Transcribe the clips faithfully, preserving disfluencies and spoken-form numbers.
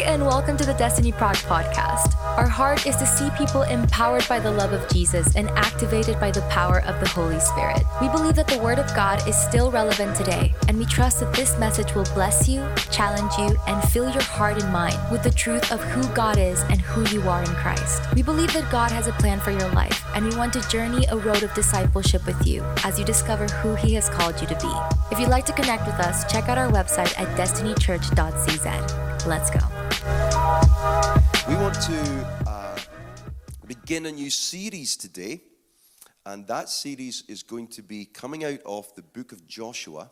and welcome to the Destiny Prague podcast. Our heart is to see people empowered by the love of Jesus and activated by the power of the Holy Spirit. We believe that the Word of God is still relevant today, and we trust that this message will bless you, challenge you, and fill your heart and mind with the truth of who God is and who you are in Christ. We believe that God has a plan for your life, and we want to journey a road of discipleship with you as you discover who He has called you to be. If you'd like to connect with us, check out our website at destiny church dot c z. Let's go. We want to uh, begin a new series today, and that series is going to be coming out of the book of Joshua.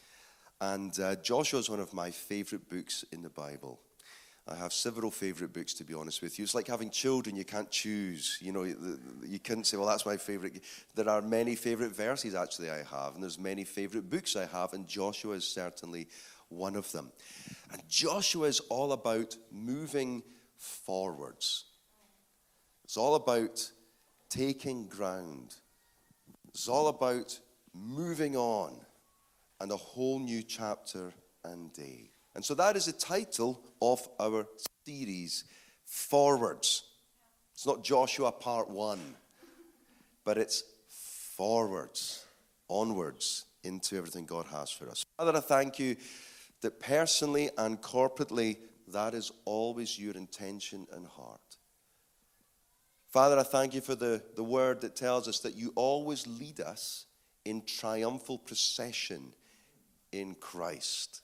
And uh, Joshua is one of my favorite books in the Bible. I have several favorite books, to be honest with you. It's like having children, you can't choose. You know, you can't say, well, that's my favorite. There are many favorite verses, actually, I have, and there's many favorite books I have, and Joshua is certainly one of them. And Joshua is all about moving forwards. It's all about taking ground. It's all about moving on and a whole new chapter and day. And so that is the title of our series, Forwards. It's not Joshua part one, but it's forwards, onwards into everything God has for us. Father, I thank you that personally and corporately, that is always your intention and heart. Father, I thank you for the, the word that tells us that you always lead us in triumphal procession in Christ.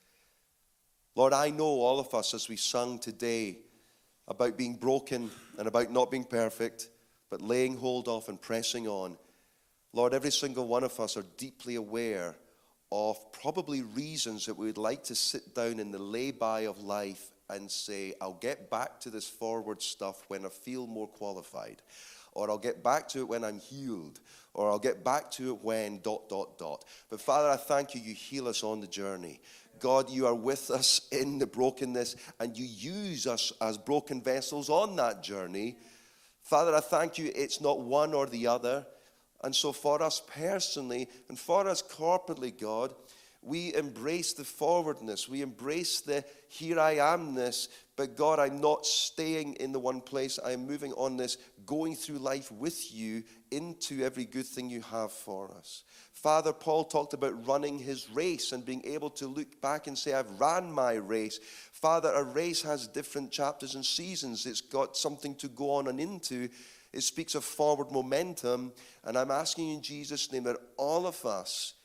Lord, I know all of us, as we sung today about being broken and about not being perfect, but laying hold of and pressing on, Lord, every single one of us are deeply aware of probably reasons that we would like to sit down in the lay-by of life and say, I'll get back to this forward stuff when I feel more qualified, or I'll get back to it when I'm healed, or I'll get back to it when dot, dot, dot. But Father, I thank you, you heal us on the journey. God, you are with us in the brokenness, and you use us as broken vessels on that journey. Father, I thank you, it's not one or the other. And so for us personally and for us corporately, God, we embrace the forwardness. We embrace the here I amness. But God, I'm not staying in the one place. I'm moving on this, going through life with you into every good thing you have for us. Father, Paul talked about running his race and being able to look back and say, I've ran my race. Father, a race has different chapters and seasons. It's got something to go on and into. It speaks of forward momentum, and I'm asking you in Jesus' name that all of us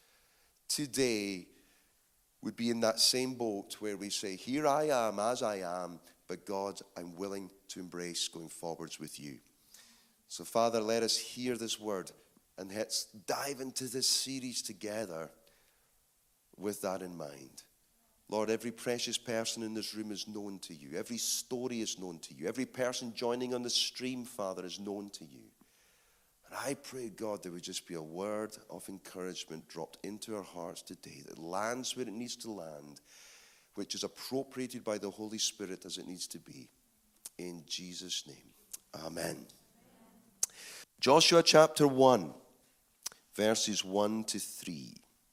today would be in that same boat where we say, here I am as I am, but God, I'm willing to embrace going forwards with you. So Father, let us hear this word, and let's dive into this series together with that in mind. Lord, every precious person in this room is known to you. Every story is known to you. Every person joining on the stream, Father, is known to you. And I pray, God, there would just be a word of encouragement dropped into our hearts today that lands where it needs to land, which is appropriated by the Holy Spirit as it needs to be. In Jesus' name, amen. Joshua chapter one, verses one to three.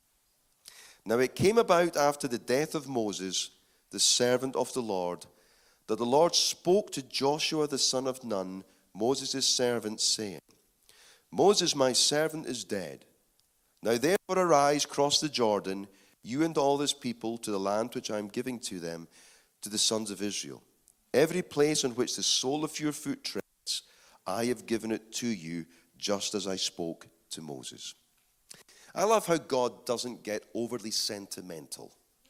Now it came about after the death of Moses, the servant of the Lord, that the Lord spoke to Joshua the son of Nun, Moses' servant, saying, Moses, my servant, is dead. Now therefore arise, cross the Jordan, you and all this people, to the land which I am giving to them, to the sons of Israel. Every place on which the sole of your foot treads, I have given it to you, just as I spoke to Moses. I love how God doesn't get overly sentimental.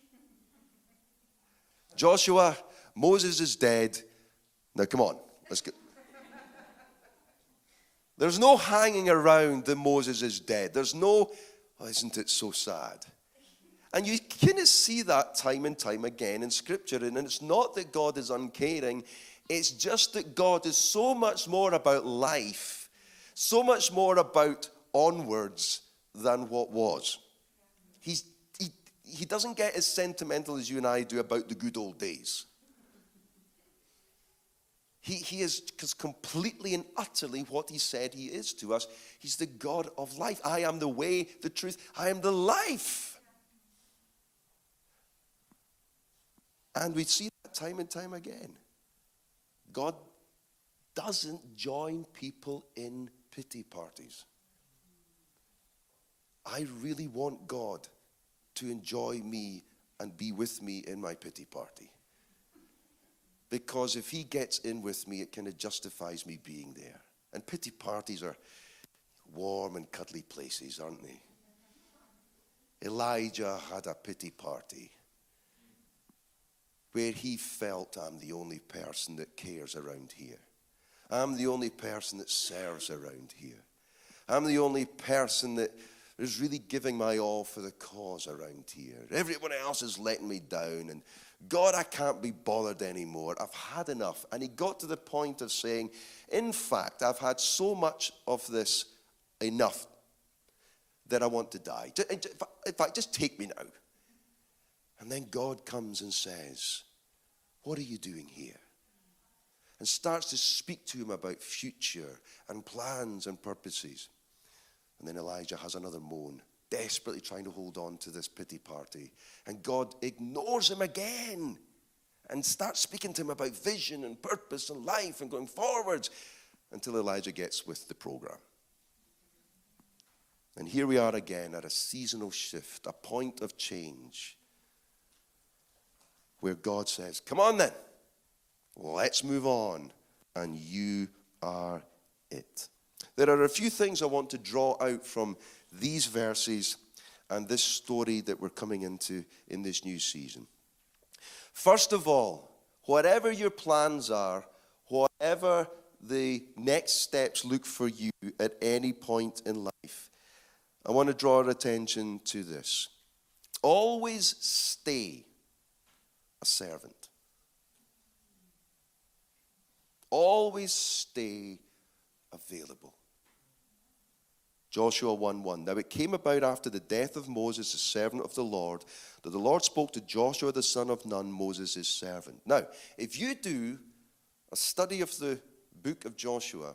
Joshua, Moses is dead. Now come on, let's go. There's no hanging around that Moses is dead. There's no, oh, isn't it so sad? And you kind of see that time and time again in Scripture. And it's not that God is uncaring. It's just that God is so much more about life, so much more about onwards than what was. He's, he, he doesn't get as sentimental as you and I do about the good old days. He, he is completely and utterly what he said he is to us. He's the God of life. I am the way, the truth. I am the life. And we see that time and time again. God doesn't join people in pity parties. I really want God to enjoy me and be with me in my pity party. Because if he gets in with me, it kind of justifies me being there. And pity parties are warm and cuddly places, aren't they? Elijah had a pity party where he felt, I'm the only person that cares around here. I'm the only person that serves around here. I'm the only person that is really giving my all for the cause around here. Everyone else is letting me down, and God, I can't be bothered anymore. I've had enough. And he got to the point of saying, in fact, I've had so much of this enough that I want to die. In fact, just take me now. And then God comes and says, what are you doing here? And starts to speak to him about future and plans and purposes. And then Elijah has another moan, desperately trying to hold on to this pity party. And God ignores him again and starts speaking to him about vision and purpose and life and going forwards until Elijah gets with the program. And here we are again at a seasonal shift, a point of change, where God says, come on then, let's move on, and you are it. There are a few things I want to draw out from these verses and this story that we're coming into in this new season. First of all, whatever your plans are, whatever the next steps look for you at any point in life, I want to draw our attention to this. Always stay a servant. Always stay available. Joshua one one. Now it came about after the death of Moses, the servant of the Lord, that the Lord spoke to Joshua the son of Nun, Moses' servant. Now, if you do a study of the book of Joshua,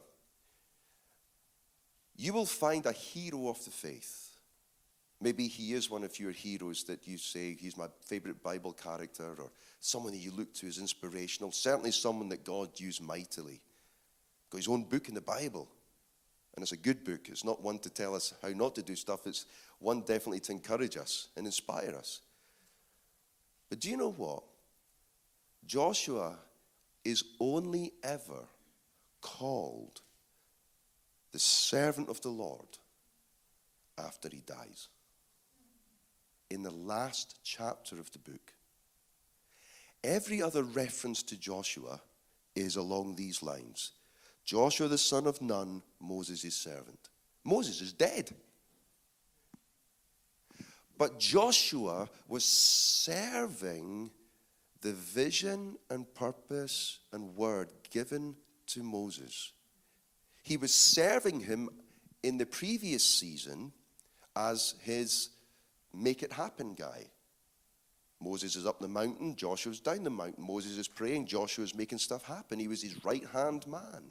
you will find a hero of the faith. Maybe he is one of your heroes that you say, he's my favorite Bible character, or someone that you look to as inspirational. Certainly someone that God used mightily. Got his own book in the Bible. And it's a good book. It's not one to tell us how not to do stuff. It's one definitely to encourage us and inspire us. But do you know what? Joshua is only ever called the servant of the Lord after he dies. In the last chapter of the book. Every other reference to Joshua is along these lines. Joshua the son of Nun, Moses' servant. Moses is dead. But Joshua was serving the vision and purpose and word given to Moses. He was serving him in the previous season as his make it happen guy. Moses is up the mountain, Joshua's down the mountain. Moses is praying, Joshua's making stuff happen. He was his right-hand man.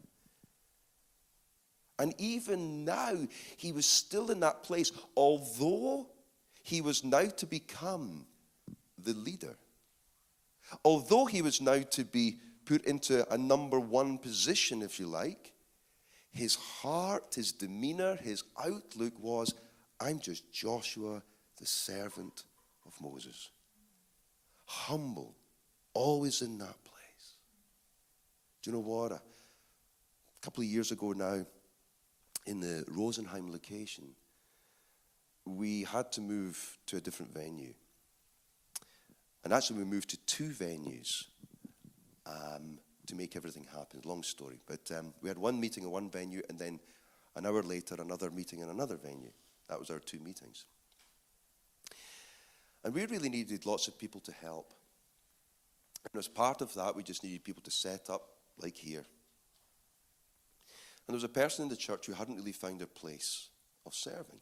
And even now, he was still in that place, although he was now to become the leader. Although he was now to be put into a number one position, if you like, his heart, his demeanor, his outlook was, I'm just Joshua, the servant of Moses. Humble, always in that place. Do you know what? A couple of years ago now, in the Rosenheim location, we had to move to a different venue. And actually we moved to two venues um, to make everything happen. Long story. But um, we had one meeting in one venue, and then an hour later another meeting in another venue. That was our two meetings. And we really needed lots of people to help. And as part of that, we just needed people to set up like here. And there was a person in the church who hadn't really found a place of serving.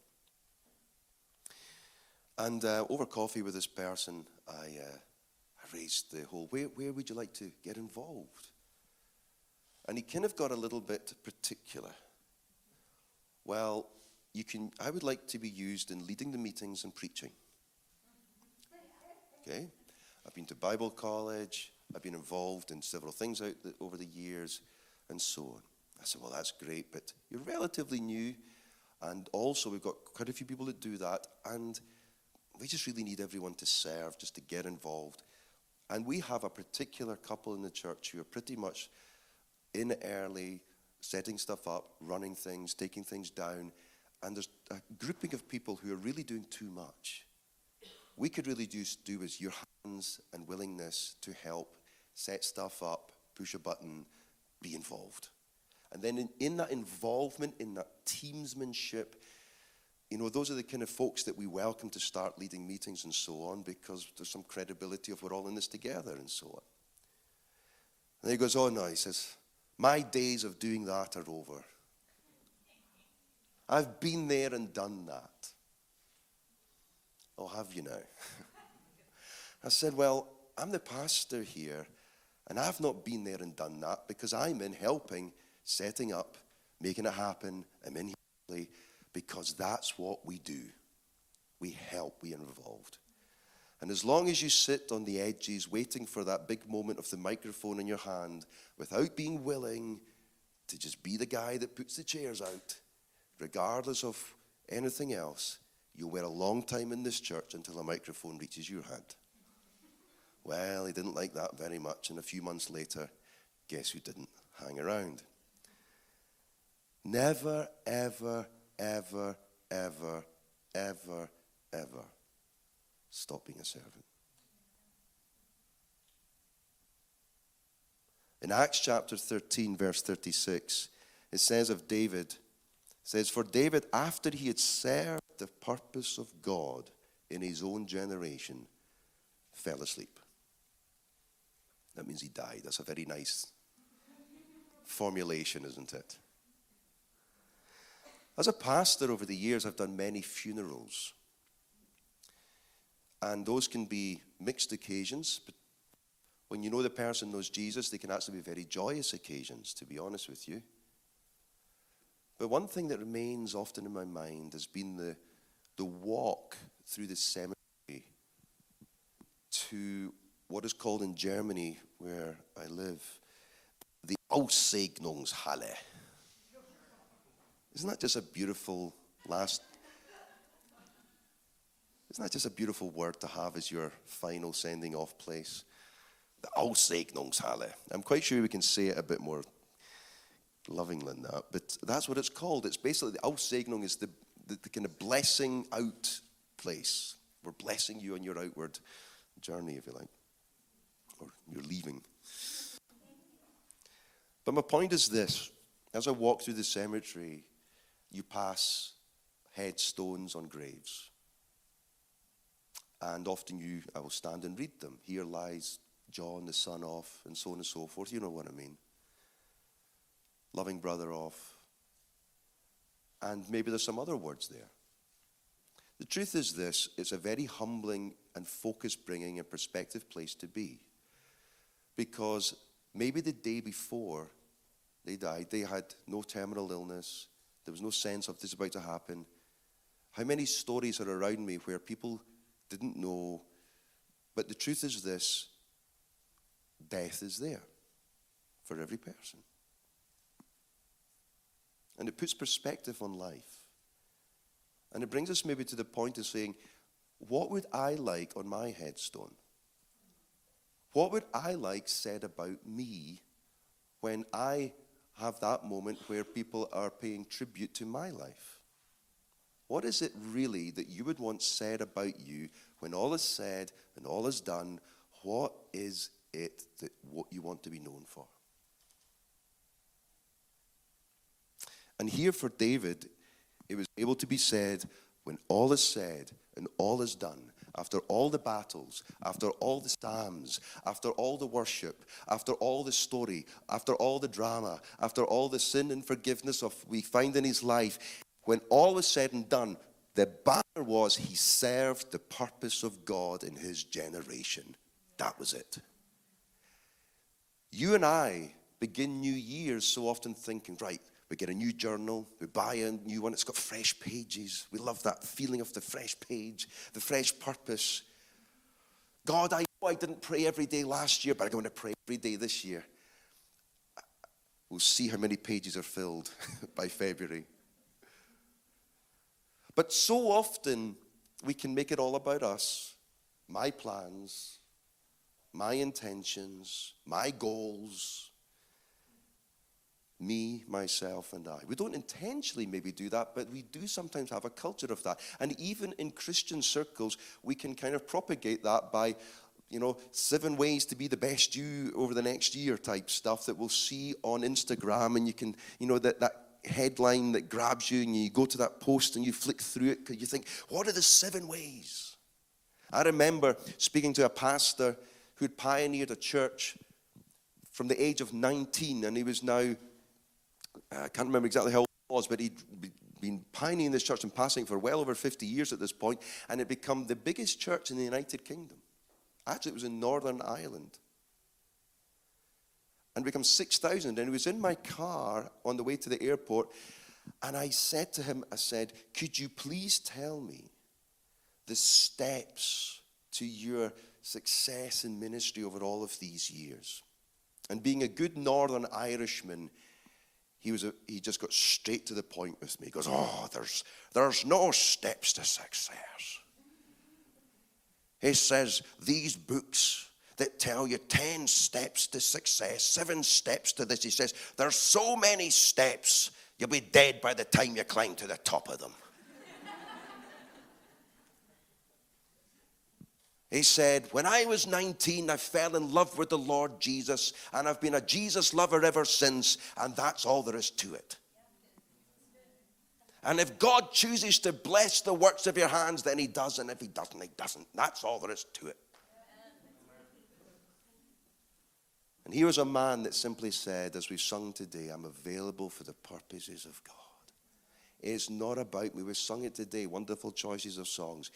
And uh, over coffee with this person, I, uh, I raised the whole, where, where would you like to get involved? And he kind of got a little bit particular. Well, you can. I would like to be used in leading the meetings and preaching. Okay? I've been to Bible college. I've been involved in several things out the, over the years, and so on. I said, well, that's great, but you're relatively new, and also we've got quite a few people that do that, and we just really need everyone to serve, just to get involved. And we have a particular couple in the church who are pretty much in early, setting stuff up, running things, taking things down, and there's a grouping of people who are really doing too much. We could really do, do with your hands and willingness to help set stuff up, push a button, be involved. And then in, in that involvement, in that teamsmanship, you know, those are the kind of folks that we welcome to start leading meetings and so on, because there's some credibility of we're all in this together and so on. And he goes, oh no, he says, my days of doing that are over. I've been there and done that. Oh, have you now? I said, well, I'm the pastor here, and I've not been there and done that because I'm in helping, setting up, making it happen. I'm in here because that's what we do. We help, we are involved. And as long as you sit on the edges waiting for that big moment of the microphone in your hand without being willing to just be the guy that puts the chairs out, regardless of anything else, you'll wait a long time in this church until a microphone reaches your hand. Well, he didn't like that very much, and a few months later, guess who didn't hang around? Never, ever, ever, ever, ever, ever stop being a servant. In Acts chapter thirteen, verse thirty-six, it says of David, it says, for David, after he had served the purpose of God in his own generation, fell asleep. That means he died. That's a very nice formulation, isn't it? As a pastor over the years, I've done many funerals. And those can be mixed occasions, but when you know the person knows Jesus, they can actually be very joyous occasions, to be honest with you. But one thing that remains often in my mind has been the, the walk through the cemetery to what is called in Germany, where I live, the Aussegnungshalle. Isn't that just a beautiful last... Isn't that just a beautiful word to have as your final sending off place? The Aussegnungshalle. I'm quite sure we can say it a bit more loving than that, but that's what it's called. It's basically, the Aussegnung is the, the, the kind of blessing out place. We're blessing you on your outward journey, if you like, or you're leaving. But my point is this. As I walk through the cemetery, you pass headstones on graves. And often you, I will stand and read them. Here lies John, the son of, and so on and so forth. You know what I mean. Loving brother of. And maybe there's some other words there. The truth is this, it's a very humbling and focus-bringing and perspective place to be. Because maybe the day before they died, they had no terminal illness. There was no sense of this about to happen. How many stories are around me where people didn't know, but the truth is this, death is there for every person. And it puts perspective on life. And it brings us maybe to the point of saying, what would I like on my headstone? What would I like said about me when I have that moment where people are paying tribute to my life? What is it really that you would want said about you when all is said and all is done? What is it that what you want to be known for? And here for David, it was able to be said when all is said and all is done, after all the battles, after all the psalms, after all the worship, after all the story, after all the drama, after all the sin and forgiveness of we find in his life, when all was said and done, the banner was he served the purpose of God in his generation. That was it. You and I begin new years so often thinking, right, we get a new journal, we buy a new one, it's got fresh pages. We love that feeling of the fresh page, the fresh purpose. God, I know I didn't pray every day last year, but I'm going to pray every day this year. We'll see how many pages are filled by February. But so often, we can make it all about us. My plans, my intentions, my goals, me, myself, and I. We don't intentionally maybe do that, but we do sometimes have a culture of that. And even in Christian circles, we can kind of propagate that by, you know, seven ways to be the best you over the next year type stuff that we'll see on Instagram. And you can, you know, that, that headline that grabs you and you go to that post and you flick through it because you think, what are the seven ways? I remember speaking to a pastor who had pioneered a church from the age of nineteen, and he was now, I can't remember exactly how old he was, but he'd been pioneering this church and passing for well over fifty years at this point, and it had become the biggest church in the United Kingdom. Actually, it was in Northern Ireland. And become six thousand, and he was in my car on the way to the airport, and I said to him, I said, could you please tell me the steps to your success in ministry over all of these years? And being a good Northern Irishman, he was a, he just got straight to the point with me. He goes, oh, there's, there's no steps to success. He says, these books that tell you ten steps to success, seven steps to this, he says, there's so many steps, you'll be dead by the time you climb to the top of them. He said, when I was nineteen, I fell in love with the Lord Jesus, and I've been a Jesus lover ever since, and that's all there is to it. And if God chooses to bless the works of your hands, then he does, and if he doesn't, he doesn't. That's all there is to it. And here was a man that simply said, as we've sung today, I'm available for the purposes of God. It's not about me. We sung it today, wonderful choices of songs.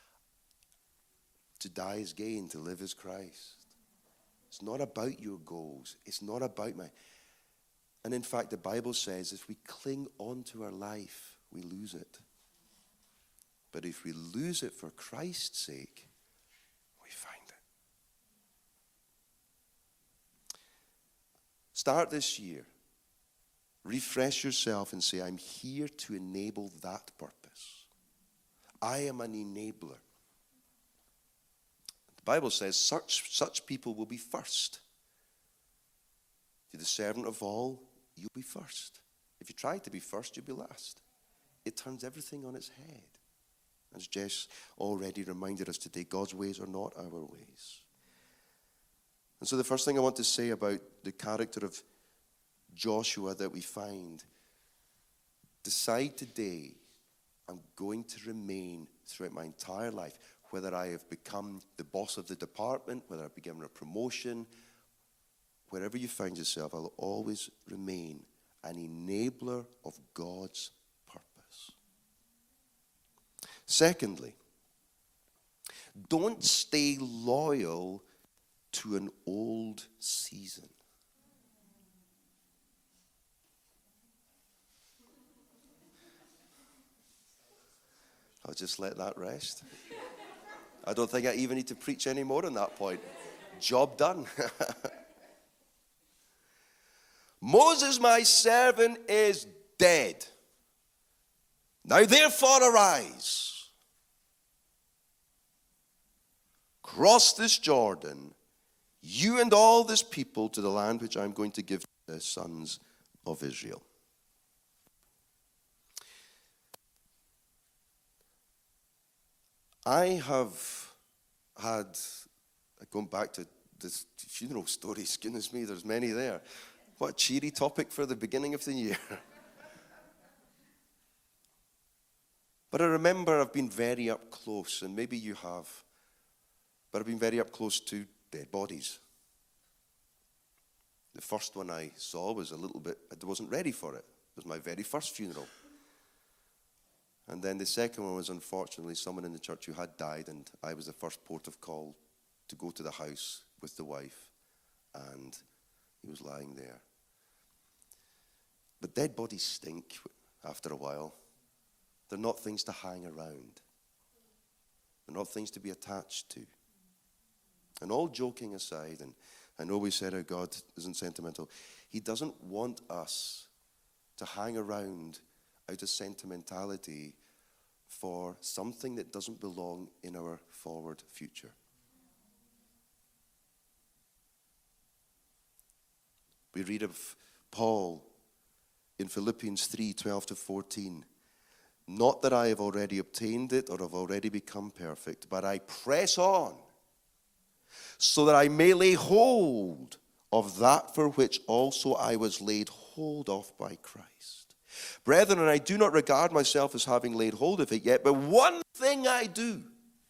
To die is gain, to live is Christ. It's not about your goals. It's not about my... And in fact, the Bible says if we cling on to our life, we lose it. But if we lose it for Christ's sake, we find it. Start this year. Refresh yourself and say, I'm here to enable that purpose. I am an enabler. The Bible says such, such people will be first. If you're the servant of all, you'll be first. If you try to be first, you'll be last. It turns everything on its head. As Jess already reminded us today, God's ways are not our ways. And so the first thing I want to say about the character of Joshua that we find, decide today, I'm going to remain throughout my entire life, whether I have become the boss of the department, whether I've been given a promotion, wherever you find yourself, I'll always remain an enabler of God's purpose. Secondly, don't stay loyal to an old season. I'll just let that rest. I don't think I even need to preach any more on that point. Job done. Moses, my servant, is dead. Now therefore arise. Cross this Jordan, you and all this people, to the land which I'm going to give to the sons of Israel. I have had, going back to this funeral stories, goodness me, there's many there. What a cheery topic for the beginning of the year. But I remember I've been very up close, and maybe you have, but I've been very up close to dead bodies. The first one I saw was a little bit, I wasn't ready for it. It was my very first funeral. And then the second one was, unfortunately, someone in the church who had died, and I was the first port of call to go to the house with the wife, and he was lying there. But dead bodies stink after a while. They're not things to hang around. They're not things to be attached to. And all joking aside, and I know we said how God isn't sentimental, he doesn't want us to hang around out of sentimentality for something that doesn't belong in our forward future. We read of Paul in Philippians three, twelve to fourteen. Not that I have already obtained it or have already become perfect, but I press on so that I may lay hold of that for which also I was laid hold of by Christ. Brethren, and I do not regard myself as having laid hold of it yet, but one thing I do,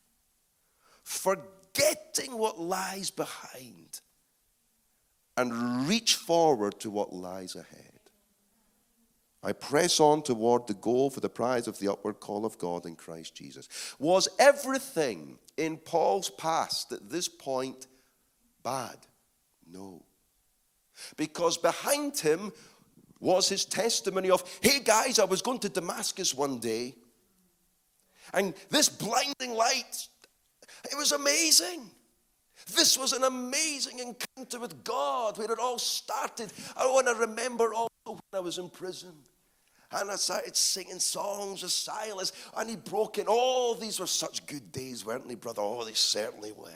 forgetting what lies behind and reach forward to what lies ahead. I press on toward the goal for the prize of the upward call of God in Christ Jesus. Was everything in Paul's past at this point bad? No. Because behind him was his testimony of, hey guys, I was going to Damascus one day, and this blinding light, it was amazing. This was an amazing encounter with God where it all started. I want to remember also when I was in prison. And I started singing songs of Silas, and he broke in. All these were such good days, weren't they, brother? Oh, they certainly were.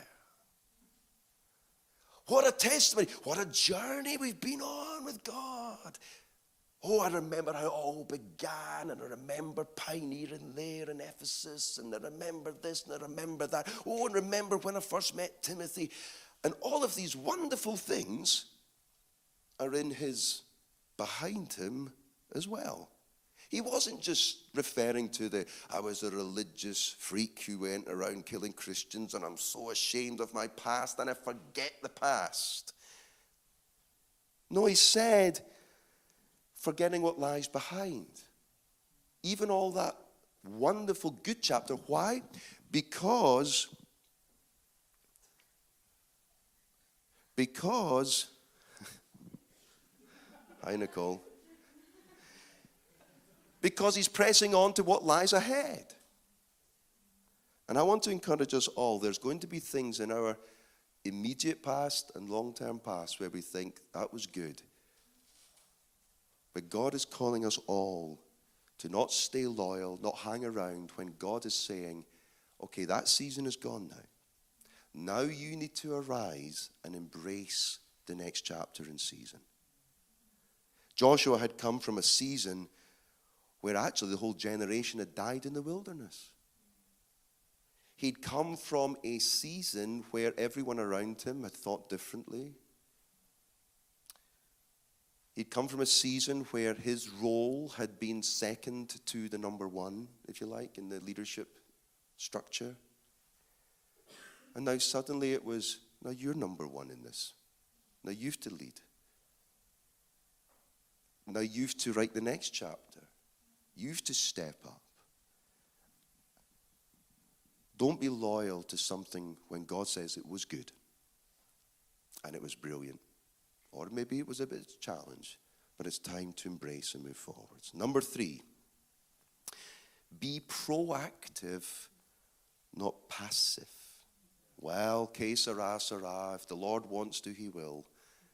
What a testimony. What a journey we've been on with God. Oh, I remember how it all began, and I remember pioneering there in Ephesus, and I remember this, and I remember that. Oh, and remember when I first met Timothy. And all of these wonderful things are in his, behind him as well. He wasn't just referring to the, I was a religious freak who went around killing Christians, and I'm so ashamed of my past, and I forget the past. No, he said, forgetting what lies behind. Even all that wonderful good chapter. Why? Because, because, hi Nicole, because he's pressing on to what lies ahead. And I want to encourage us all, there's going to be things in our immediate past and long-term past where we think, that was good. But God is calling us all to not stay loyal, not hang around when God is saying, okay, that season is gone now. Now you need to arise and embrace the next chapter and season. Joshua had come from a season where actually the whole generation had died in the wilderness. He'd come from a season where everyone around him had thought differently. He'd come from a season where his role had been second to the number one, if you like, in the leadership structure. And now suddenly it was, now you're number one in this. Now you've to lead. Now you've to write the next chapter. You've to step up. Don't be loyal to something when God says it was good and it was brilliant. Or maybe it was a bit of a challenge, but it's time to embrace and move forwards. Number three, be proactive, not passive. Well, que sera, sera. If the Lord wants to, he will.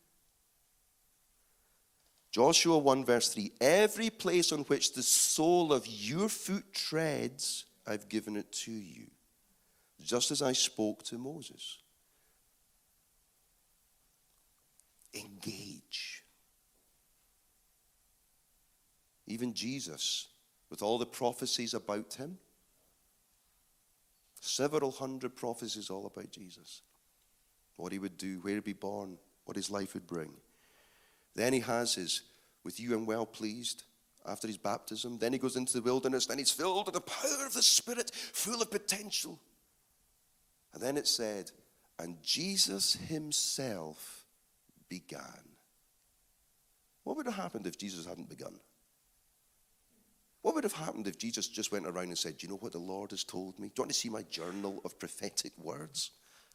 Joshua one verse three, every place on which the sole of your foot treads, I've given it to you, just as I spoke to Moses. Engage. Even Jesus, with all the prophecies about him, several hundred prophecies all about Jesus, what he would do, where he'd be born, what his life would bring. Then he has his, with you I'm well pleased, after his baptism. Then he goes into the wilderness. Then he's filled with the power of the Spirit, full of potential. And then it said, and Jesus himself began. What would have happened if Jesus hadn't begun? What would have happened if Jesus just went around and said, do you know what the Lord has told me? Do you want to see my journal of prophetic words?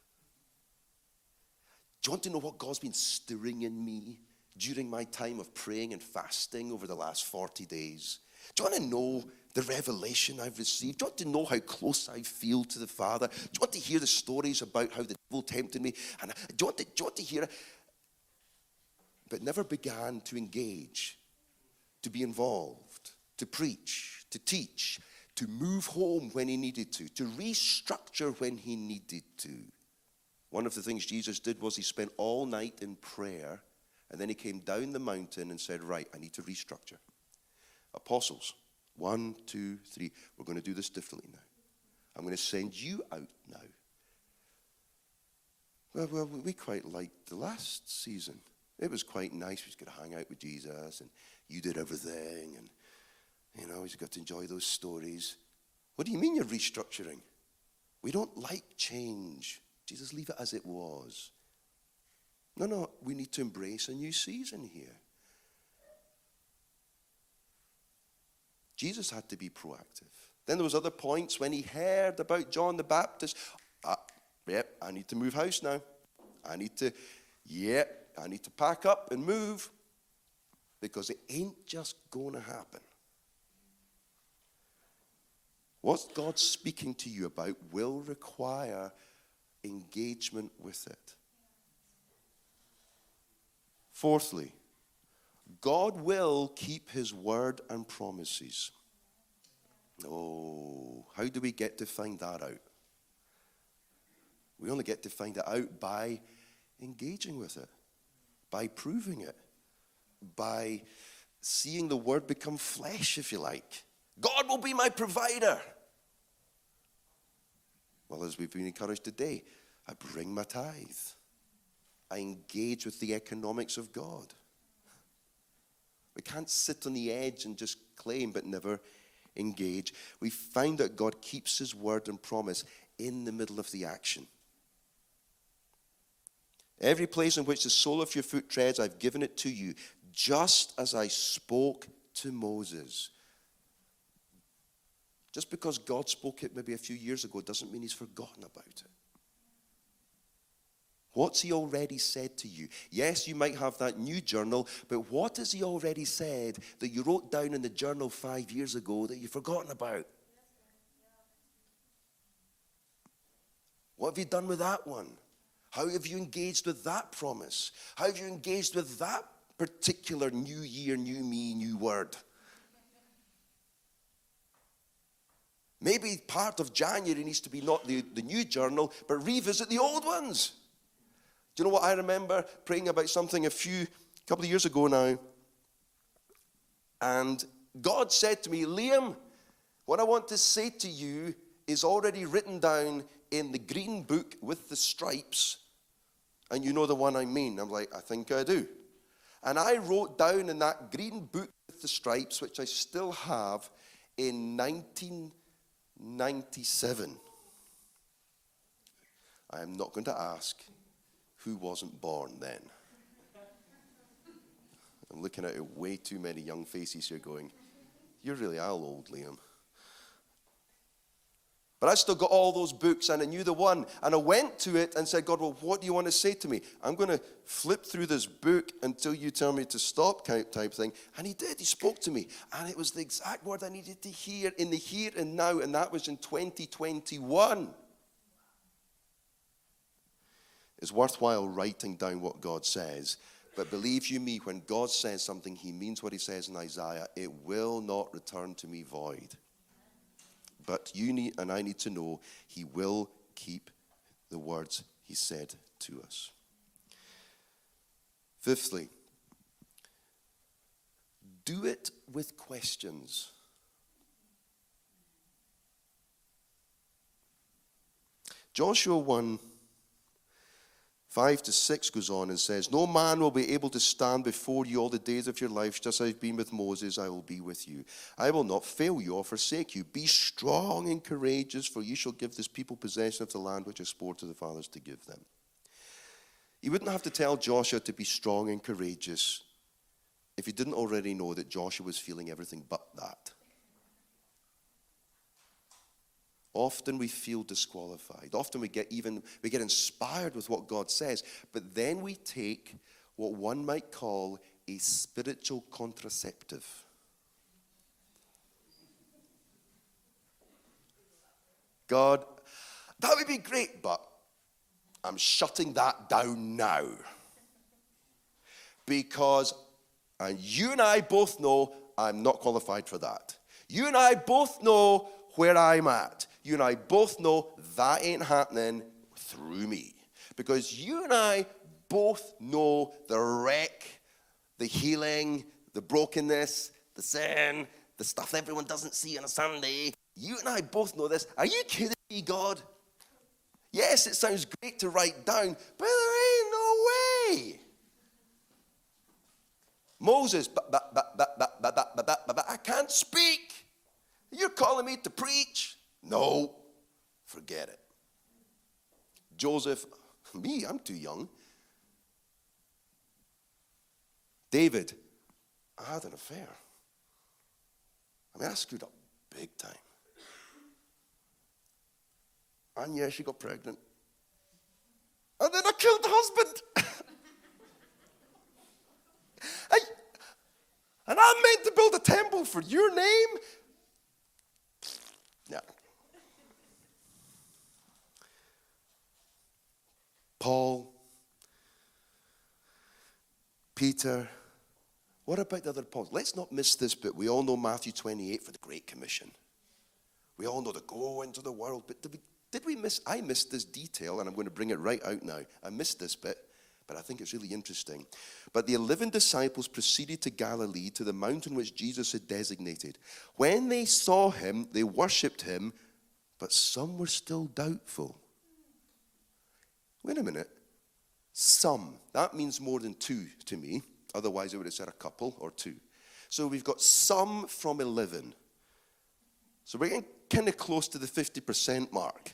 Do you want to know what God's been stirring in me during my time of praying and fasting over the last forty days? Do you want to know the revelation I've received? Do you want to know how close I feel to the Father? Do you want to hear the stories about how the devil tempted me? And do you want to, do you want to hear it? But never began to engage, to be involved, to preach, to teach, to move home when he needed to, to restructure when he needed to. One of the things Jesus did was he spent all night in prayer, and then he came down the mountain and said, right, I need to restructure. Apostles, one, two, three, we're going to do this differently now. I'm going to send you out now. Well, well, we quite liked the last season. It was quite nice. We just got to hang out with Jesus, and you did everything, and, you know, we just got to enjoy those stories. What do you mean you're restructuring? We don't like change. Jesus, leave it as it was. No, no, we need to embrace a new season here. Jesus had to be proactive. Then there was other points when he heard about John the Baptist. Ah, yep, I need to move house now. I need to, yep, I need to pack up and move, because it ain't just going to happen. What God's speaking to you about will require engagement with it. Fourthly, God will keep his word and promises. Oh, how do we get to find that out? We only get to find it out by engaging with it, by proving it, by seeing the word become flesh, if you like. God will be my provider. Well, as we've been encouraged today, I bring my tithe. I engage with the economics of God. We can't sit on the edge and just claim but never engage. We find that God keeps his word and promise in the middle of the action. Every place in which the sole of your foot treads, I've given it to you, just as I spoke to Moses. Just because God spoke it maybe a few years ago doesn't mean he's forgotten about it. What's he already said to you? Yes, you might have that new journal, but what has he already said that you wrote down in the journal five years ago that you've forgotten about? What have you done with that one? How have you engaged with that promise? How have you engaged with that particular new year, new me, new word? Maybe part of January needs to be not the, the new journal, but revisit the old ones. Do you know what I remember praying about something a few, couple of years ago now? And God said to me, Liam, what I want to say to you is already written down in the green book with the stripes. And you know the one I mean. I'm like, I think I do. And I wrote down in that green book with the stripes, which I still have, in nineteen ninety-seven. I am not going to ask who wasn't born then. I'm looking at way too many young faces here going, you're really all old, Liam. But I still got all those books, and I knew the one. And I went to it and said, God, well, what do you want to say to me? I'm going to flip through this book until you tell me to stop, type thing. And he did. He spoke to me. And it was the exact word I needed to hear in the here and now. And that was in twenty twenty-one. It's worthwhile writing down what God says. But believe you me, when God says something, he means what he says in Isaiah. It will not return to me void. But you need, and I need to know, he will keep the words he said to us. Fifthly, do it with questions. Joshua one, five to six goes on and says, no man will be able to stand before you all the days of your life. Just as I've been with Moses, I will be with you. I will not fail you or forsake you. Be strong and courageous, for you shall give this people possession of the land which I swore to the fathers to give them. You wouldn't have to tell Joshua to be strong and courageous if you didn't already know that Joshua was feeling everything but that. Often we feel disqualified. Often we get even, we get inspired with what God says, but then we take what one might call a spiritual contraceptive. God, that would be great, but I'm shutting that down now. Because, and you and I both know I'm not qualified for that. You and I both know where I'm at. You and I both know that ain't happening through me. Because you and I both know the wreck, the healing, the brokenness, the sin, the stuff everyone doesn't see on a Sunday. You and I both know this. Are you kidding me, God? Yes, it sounds great to write down, but there ain't no way. Moses, but, but, but, but, but, but, but, but, but, but I can't speak. You're calling me to preach? No, forget it. Joseph, me, I'm too young. David, I had an affair. I mean, I screwed up big time. And yeah, she got pregnant. And then I killed the husband. I, and I'm meant to build a temple for your name? Yeah. Paul, Peter, what about the other Pauls? Let's not miss this bit. We all know Matthew twenty-eight for the Great Commission. We all know to go into the world, but did we, did we miss, I missed this detail, and I'm going to bring it right out now. I missed this bit, but I think it's really interesting. But the eleven disciples proceeded to Galilee, to the mountain which Jesus had designated. When they saw him, they worshipped him, but some were still doubtful. Wait a minute. Some. That means more than two to me. Otherwise, I would have said a couple or two. So we've got some from eleven. So we're getting kind of close to the fifty percent mark.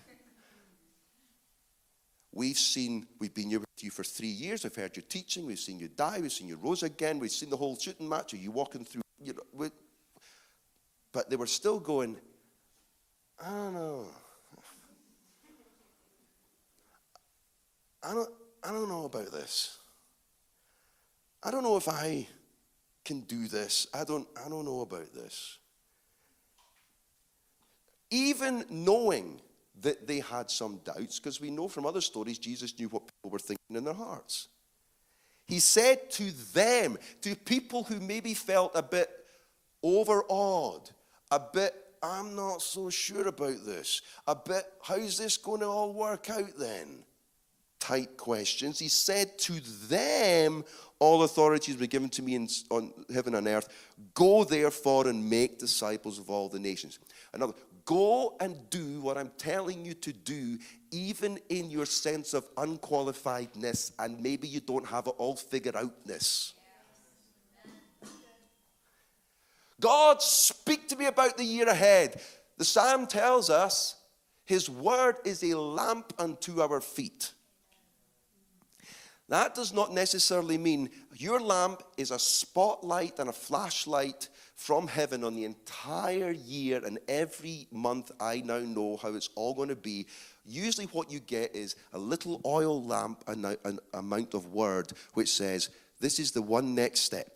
We've seen, we've been here with you for three years. We've heard your teaching. We've seen you die. We've seen you rose again. We've seen the whole shooting match of you walking through. You know, with, but they were still going, I don't know. I don't, I don't know about this. I don't know if I can do this. I don't, I don't know about this. Even knowing that they had some doubts, because we know from other stories, Jesus knew what people were thinking in their hearts. He said to them, to people who maybe felt a bit overawed, a bit, I'm not so sure about this, a bit, how's this going to all work out then? Type questions. He said to them, all authorities were given to me in, on heaven and earth. Go therefore and make disciples of all the nations. Another, go and do what I'm telling you to do, even in your sense of unqualifiedness and maybe you don't have it all figured outness. God, speak to me about the year ahead. The Psalm tells us his word is a lamp unto our feet. That does not necessarily mean your lamp is a spotlight and a flashlight from heaven on the entire year and every month. I now know how it's all going to be. Usually what you get is a little oil lamp and an amount of word which says, this is the one next step.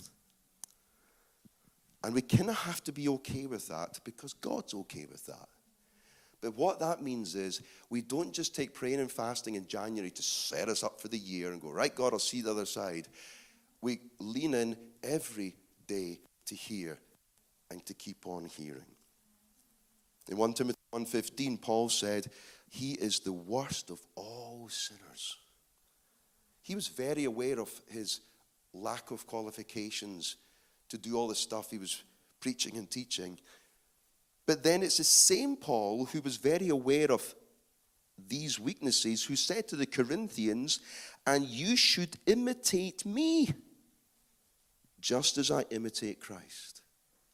And we kind of have to be okay with that because God's okay with that. But what that means is we don't just take praying and fasting in January to set us up for the year and go, right, God, I'll see the other side. We lean in every day to hear and to keep on hearing. In First Timothy one fifteen, Paul said, he is the worst of all sinners. He was very aware of his lack of qualifications to do all the stuff he was preaching and teaching. But then it's the same Paul who was very aware of these weaknesses who said to the Corinthians, and you should imitate me just as I imitate Christ.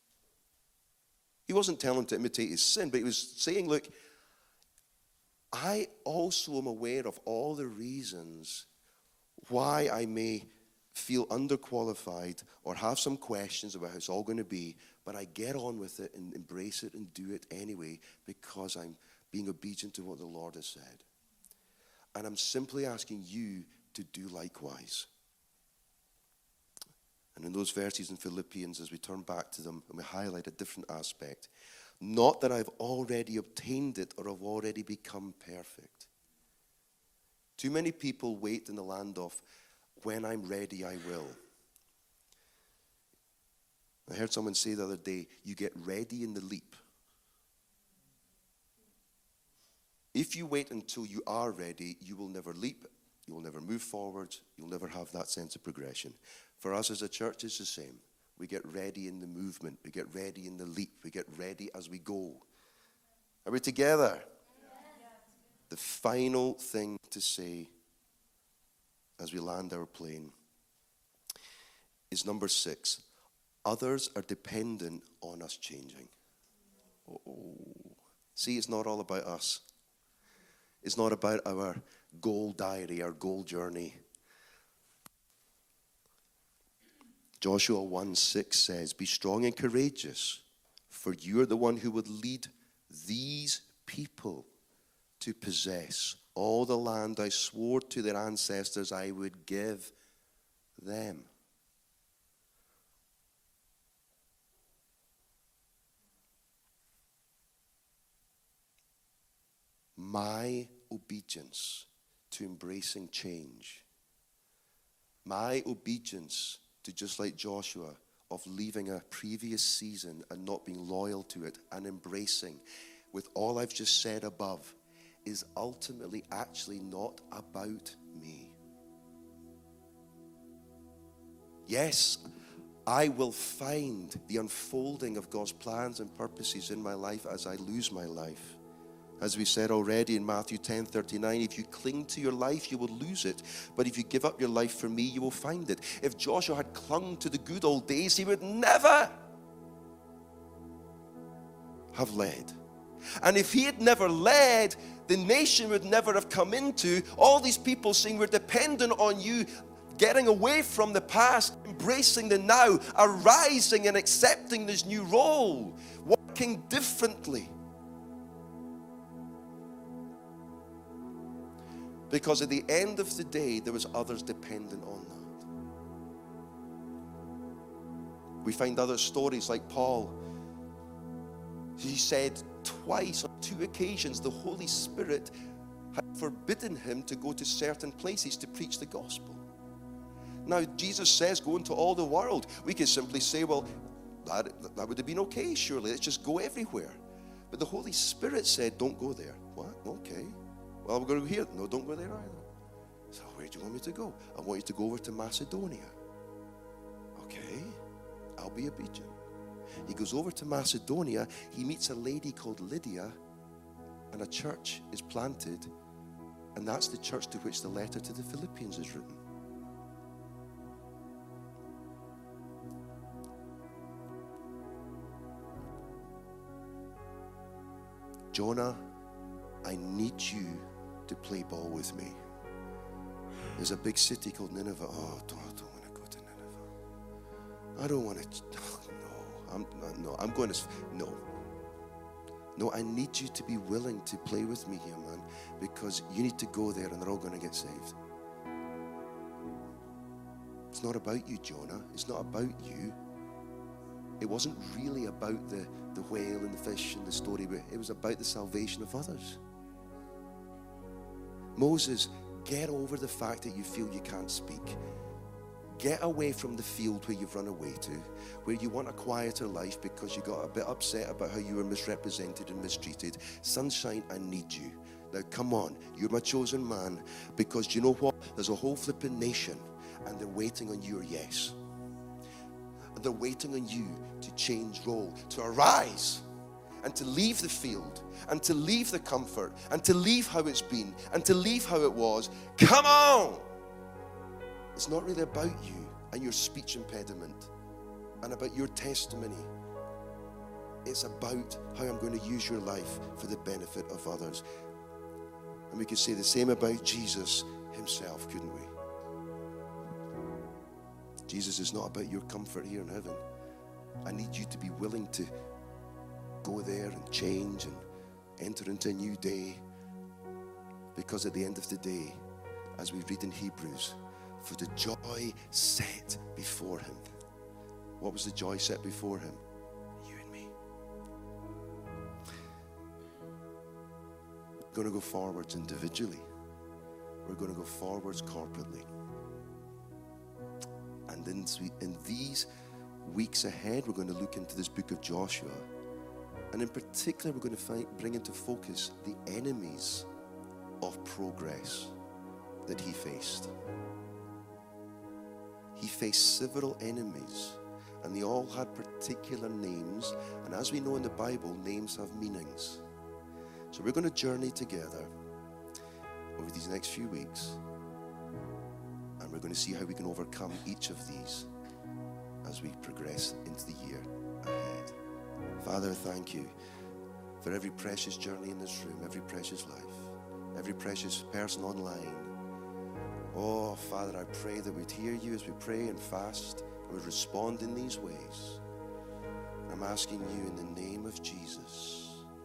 He wasn't telling them to imitate his sin, but he was saying, look, I also am aware of all the reasons why I may feel underqualified or have some questions about how it's all going to be, but I get on with it and embrace it and do it anyway because I'm being obedient to what the Lord has said. And I'm simply asking you to do likewise. And in those verses in Philippians, as we turn back to them and we highlight a different aspect, Not that I've already obtained it or have already become perfect. Too many people wait in the land of, when I'm ready, I will. I heard someone say the other day, you get ready in the leap. If you wait until you are ready, you will never leap, you will never move forward, you'll never have that sense of progression. For us as a church, it's the same. We get ready in the movement, we get ready in the leap, we get ready as we go. Are we together? Yes. The final thing to say as we land our plane is number six. Others are dependent on us changing. Oh, see, it's not all about us. It's not about our goal diary, our goal journey. Joshua one six says, be strong and courageous, for you are the one who would lead these people to possess all the land I swore to their ancestors I would give them. My obedience to embracing change, my obedience to, just like Joshua, of leaving a previous season and not being loyal to it and embracing with all I've just said above, is ultimately actually not about me. Yes, I will find the unfolding of God's plans and purposes in my life as I lose my life. As we said already in Matthew ten thirty-nine, if you cling to your life, you will lose it. But if you give up your life for me, you will find it. If Joshua had clung to the good old days, he would never have led. And if he had never led, the nation would never have come into all these people saying, we're dependent on you, getting away from the past, embracing the now, arising and accepting this new role, working differently. Because at the end of the day, there was others dependent on that. We find other stories like Paul. He said twice, on two occasions, the Holy Spirit had forbidden him to go to certain places to preach the gospel. Now, Jesus says, go into all the world. We could simply say, well, that, that would have been okay, surely. Let's just go everywhere. But the Holy Spirit said, don't go there. What? Okay. Well, we're going to go here. No, don't go there either. So where do you want me to go? I want you to go over to Macedonia. Okay, I'll be obedient. He goes over to Macedonia. He meets a lady called Lydia, and a church is planted, and that's the church to which the letter to the Philippians is written. Jonah, I need you to play ball with me. There's a big city called Nineveh. Oh, don't, I don't want to go to Nineveh. I don't want to. No, I'm no. I'm going to. No. No, I need you to be willing to play with me here, man, because you need to go there, and they're all going to get saved. It's not about you, Jonah. It's not about you. It wasn't really about the the whale and the fish and the story, but it was about the salvation of others. Moses, get over the fact that you feel you can't speak. Get away from the field where you've run away to, where you want a quieter life because you got a bit upset about how you were misrepresented and mistreated. Sunshine, I need you. Now come on, you're my chosen man, because you know what? There's a whole flipping nation, and they're waiting on your yes. And they're waiting on you to change role, to arise, and to leave the field, and to leave the comfort, and to leave how it's been, and to leave how it was. Come on! It's not really about you and your speech impediment and about your testimony. It's about how I'm going to use your life for the benefit of others. And we could say the same about Jesus himself, couldn't we? Jesus is not about your comfort here in heaven. I need you to be willing to go there and change and enter into a new day, because at the end of the day, as we read in Hebrews, for the joy set before him. What was the joy set before him? You and me. going to go forwards individually. We're going to go forwards corporately. And in, in these weeks ahead, we're going to look into this book of Joshua. And in particular, we're going to find, bring into focus the enemies of progress that he faced. He faced several enemies, and they all had particular names. And as we know in the Bible, names have meanings. So we're going to journey together over these next few weeks, and we're going to see how we can overcome each of these as we progress into the year ahead. Father, thank you for every precious journey in this room, every precious life, every precious person online. Oh, Father, I pray that we'd hear you as we pray and fast, and we'd respond in these ways. And I'm asking you in the name of Jesus,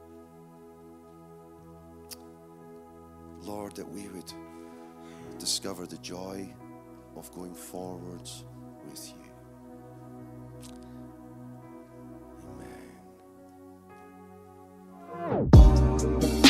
Lord, that we would discover the joy of going forwards with you. Amen.